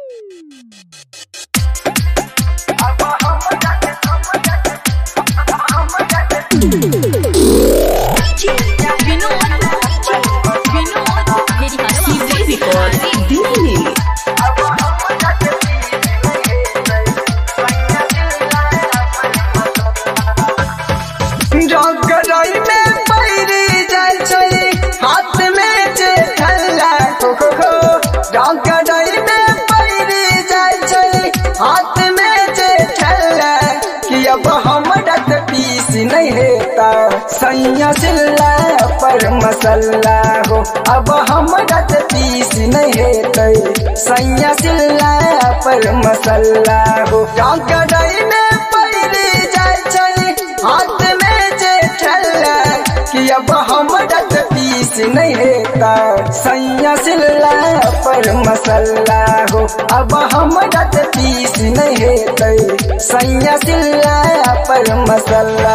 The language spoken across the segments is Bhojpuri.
नहीं हेता सैया सिल्ला पर मसल्ला हो। अब हमरा पीस नहीं हेते सैया सिल्ला पर मसल्ला हो। कढ़ाई में पड़ी जाय छै हाथ में जे ठल्ला कि अब हमरा पीस नहीं हेता सैया सिल्ला पर मसल्ला हो। अब हमरा पीस नहीं हेते सैया सिल्ला पर मसल्ला।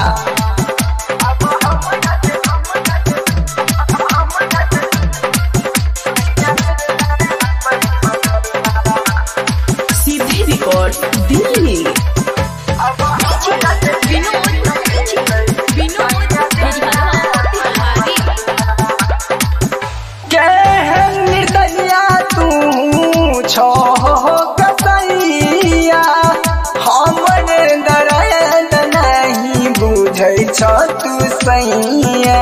तू सैया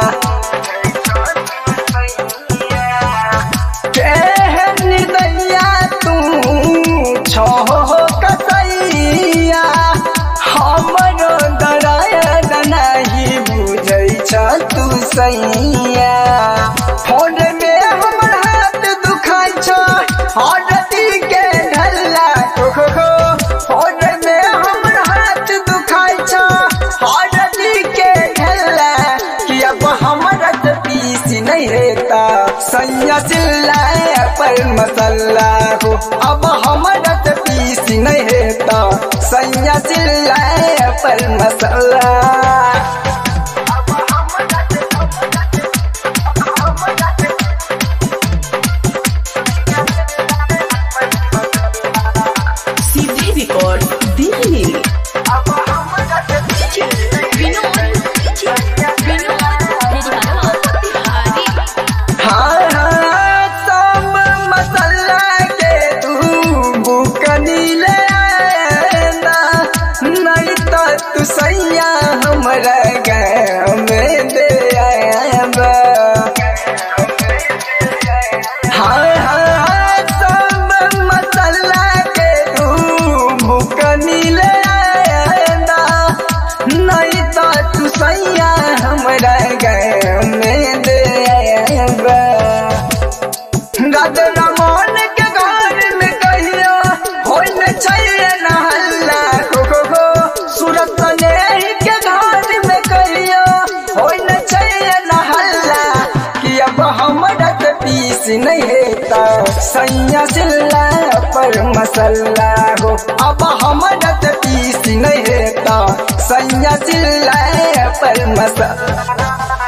निर्दया तू छो कसैया हमरो दर्द नहीं बुझै छ तू सैया। फोन में हमर हाथ दुखाई छ हरदी के ढल्ला फोन में हमर हाथ दुखाई छ नहीं हेता सैया सिल्ला पर मसल्ला हो। अब हमरा पीस नहीं हेता सैया सिल्ला पर मसल्ला। तू सैया हमरा गाँव में दे आबा सब मसल्ला के तू भूकनी ले आंदा नहीं तो तू सैया हमरा गाँव में दे आबा। गदरा मोहन के घर में कहियो हो न चाहिए न हल्ला सूरत के घर में कहियो हो न चाहिए न हल्ला कि अब हमरा पीस नहीं हेता सैया सिल्ला पर मसल्ला हो। अब हमरा पीस नहीं हेता सैया सिल्ला पर मसल्ला।